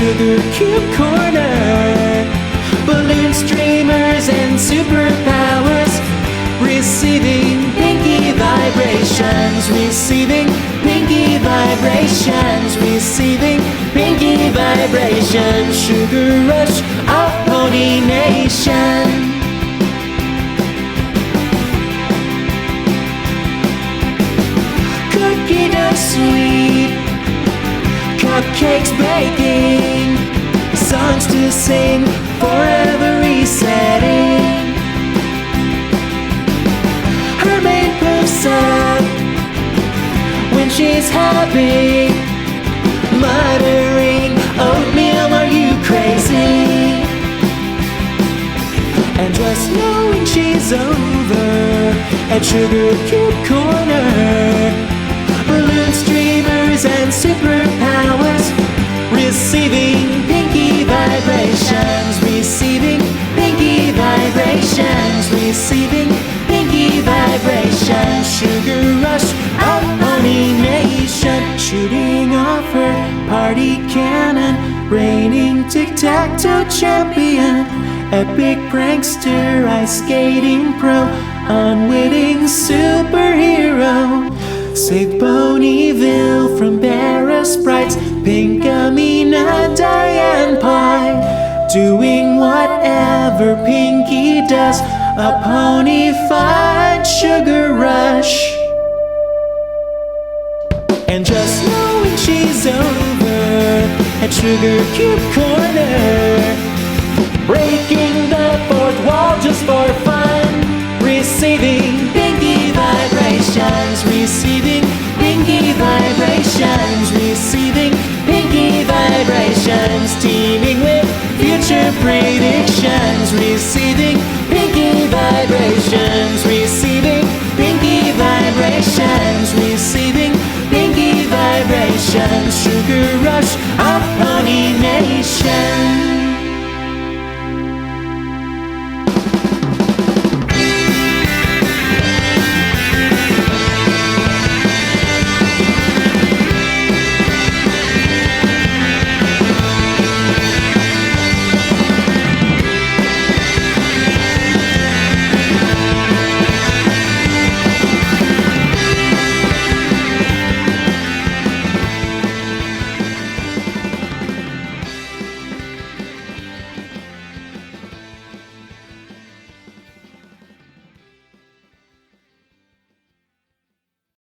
Sugar Cube Corner. Balloon streamers and superpowers, receiving pinky vibrations, receiving pinky vibrations, receiving pinky vibrations. Sugar Rush of Pony Nation. Cookie dough sweet, cupcakes baking, songs to sing, forever resetting. Her mane poofs up when she's happy, muttering, "Oatmeal, are you crazy?" And just knowing she's over at Sugar Cube Corner. Balloon streamers and superpowers, receiving pinky vibrations, receiving pinky vibrations, receiving pinky vibrations. Sugar Rush of Pony Nation, shooting off her party cannon, reigning tic-tac-toe champion, epic prankster, ice skating pro, unwitting superhero. Save Ponyville from Barra Sprites, Pinkamena, Diane Pie, doing whatever Pinky does, a pony-fied Sugar Rush. And just knowing she's over at Sugar Cube Corner, breaking the fourth wall just for fun, receiving